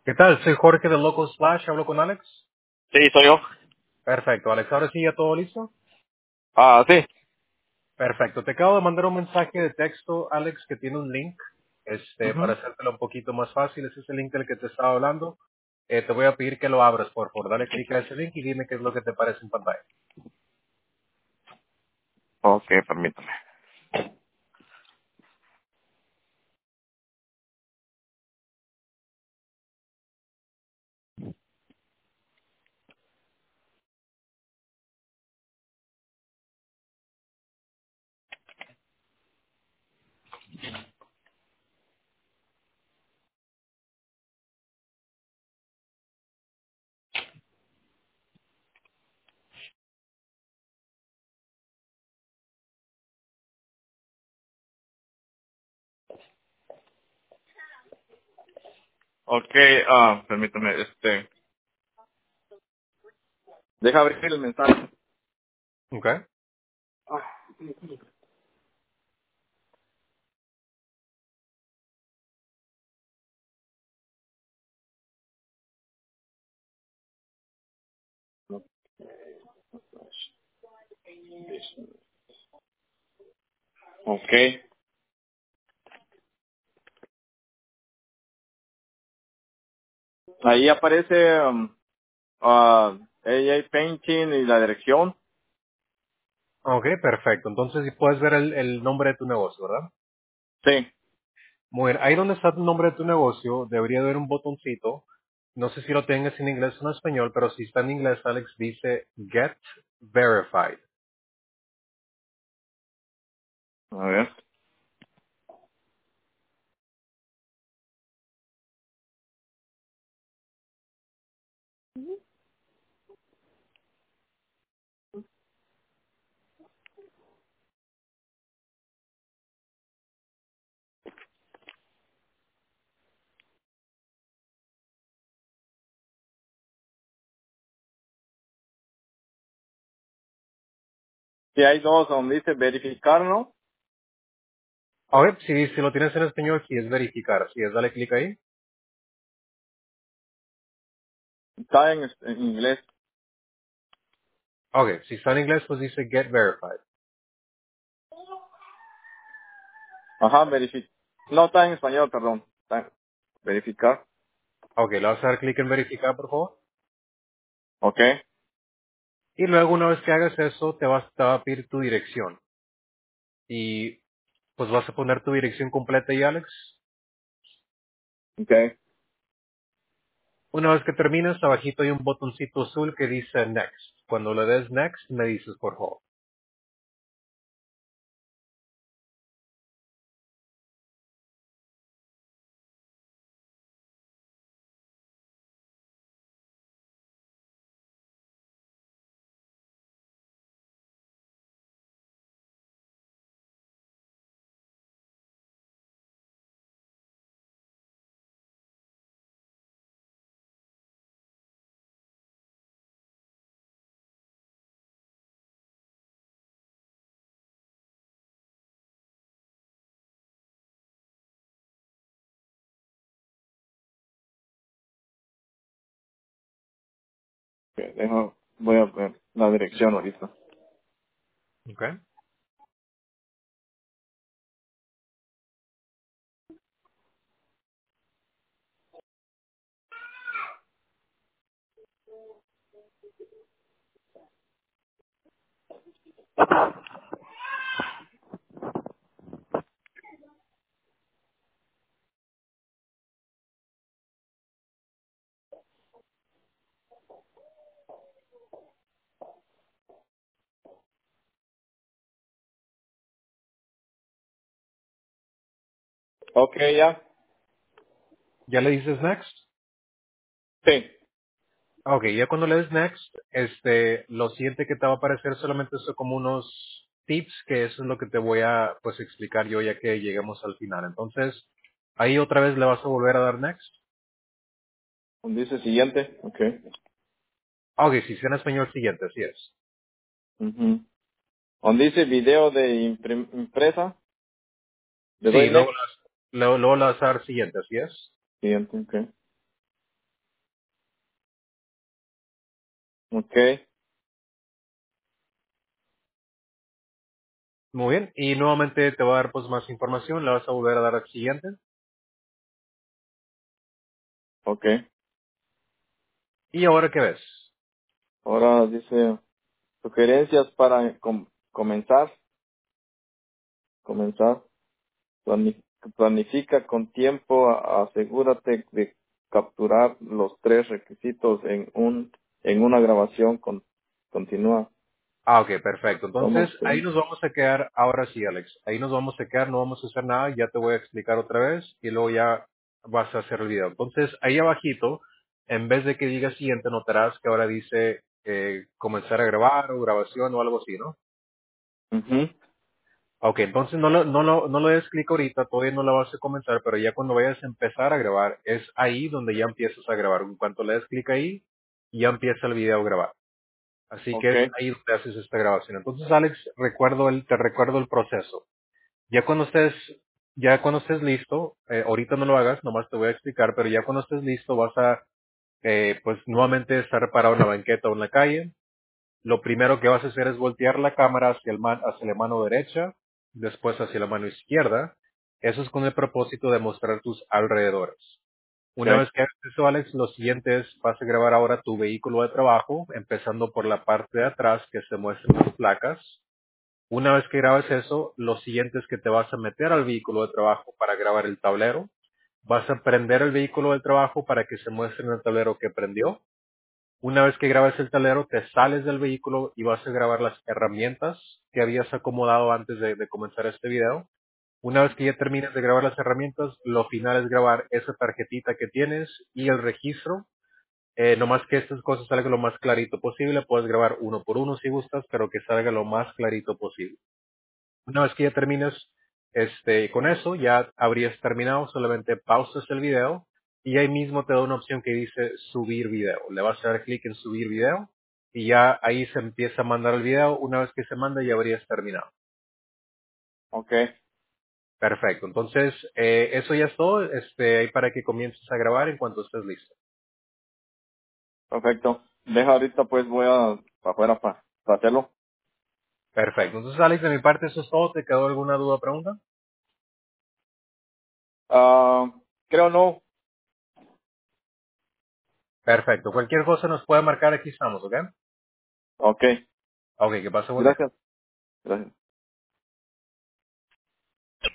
¿Qué tal? Soy Jorge de Loco Slash, hablo con Alex. Sí, soy yo. Perfecto, Alex, ahora sí ya todo listo. Sí. Perfecto, te acabo de mandar un mensaje de texto, Alex, que tiene un link, para Ujú. hacértelo un poquito más fácil. Ese es el link del que te estaba hablando. Te voy a pedir que lo abras, por favor. Dale clic a ese link y dime qué es lo que te parece en pantalla. Ok, permítame. Ok, permítame, deja abrir el mensaje. ¿Ok? Ah, ok. Ahí aparece AI Painting y la dirección. Ok, perfecto. Entonces, si puedes ver el nombre de tu negocio, ¿verdad? Sí. Muy bien. Ahí donde está el nombre de tu negocio, debería haber un botoncito. No sé si lo tengas en inglés o en español, pero si está en inglés, Alex, dice Get Verified. A ver. Sí, hay dos donde dice verificar, ¿no? A ver, si lo tienes en español, si es verificar. Si es, dale clic ahí. Está en inglés. Ok, si está en inglés, pues dice Get Verified. Ajá, verificar. No, está en español, perdón. Verificar. Ok, le vas a dar clic en verificar, por favor. Ok. Y luego, una vez que hagas eso, te va a pedir tu dirección. Y pues vas a poner tu dirección completa y Alex. Ok. Una vez que terminas, abajito hay un botoncito azul que dice Next. Cuando le des Next, me dices, por favor. Voy a ver la dirección ahorita. Ok. Ok, ya. ¿Ya le dices Next? Sí. Ok, ya cuando le des Next, lo siguiente que te va a aparecer solamente son como unos tips, que eso es lo que te voy a, pues, explicar yo ya que lleguemos al final. Entonces, ahí otra vez le vas a volver a dar Next. Dice siguiente. Ok. Ok, si sea en español siguiente, así es. Ujú. Donde dice video de impresa, le Sí, doy luego, next. luego le vas a dar siguiente, así es. Siguiente, ok. Ok, Muy bien. Y nuevamente te voy a dar pues más información. Le vas a volver a dar al siguiente. ok. ¿Y ahora qué ves? Ahora dice sugerencias para comenzar. Comenzar. Planifica con tiempo, asegúrate de capturar los tres requisitos en una grabación continua. Ah, ok, perfecto. Entonces, ¿Cómo ahí se? nos vamos a quedar ahora sí, Alex. Ahí nos vamos a quedar, no vamos a hacer nada, ya te voy a explicar otra vez y luego ya vas a hacer el video. Entonces, ahí abajito, en vez de que diga siguiente, notarás que ahora dice comenzar a grabar o grabación o algo así, ¿no? Ujú. Ok, entonces no lo des clic ahorita, todavía no lo vas a comenzar, pero ya cuando vayas a empezar a grabar, es ahí donde ya empiezas a grabar. En cuanto le des clic ahí, ya empieza el video a grabar. Así que Ok, es ahí donde haces esta grabación. Entonces, Alex, te recuerdo el proceso. Ya cuando estés, ya cuando estés listo, ahorita no lo hagas, nomás te voy a explicar, pero ya cuando estés listo vas a, pues nuevamente estar parado en la banqueta o en la calle. Lo primero que vas a hacer es voltear la cámara hacia la mano derecha, después hacia la mano izquierda. Eso es con el propósito de mostrar tus alrededores. Una ok, vez que hagas eso, Alex, lo siguiente es, vas a grabar ahora tu vehículo de trabajo, empezando por la parte de atrás que se muestran las placas. Una vez que grabes eso, lo siguiente es que te vas a meter al vehículo de trabajo para grabar el tablero. Vas a prender el vehículo de trabajo para que se muestre en el tablero que prendió. Una vez que grabes el tablero, te sales del vehículo y vas a grabar las herramientas que habías acomodado antes de comenzar este video. Una vez que ya termines de grabar las herramientas, lo final es grabar esa tarjetita que tienes y el registro. No más que estas cosas salgan lo más clarito posible. Puedes grabar uno por uno si gustas, pero que salga lo más clarito posible. Una vez que ya termines con eso, ya habrías terminado, solamente pausas el video y ahí mismo te da una opción que dice subir video. Le vas a dar clic en subir video y ya ahí se empieza a mandar el video. Una vez que se manda ya habrías terminado. ok, Perfecto. Entonces, eso ya es todo. Ahí para que comiences a grabar en cuanto estés listo. perfecto. Deja ahorita pues voy a afuera para hacerlo. Perfecto. Entonces, Alex, de mi parte eso es todo. ¿Te quedó alguna duda o pregunta? Ah, creo no. Perfecto. Cualquier cosa nos puede marcar, aquí estamos, ¿ok? Ok, Ok, que pase buen día. gracias. Gracias.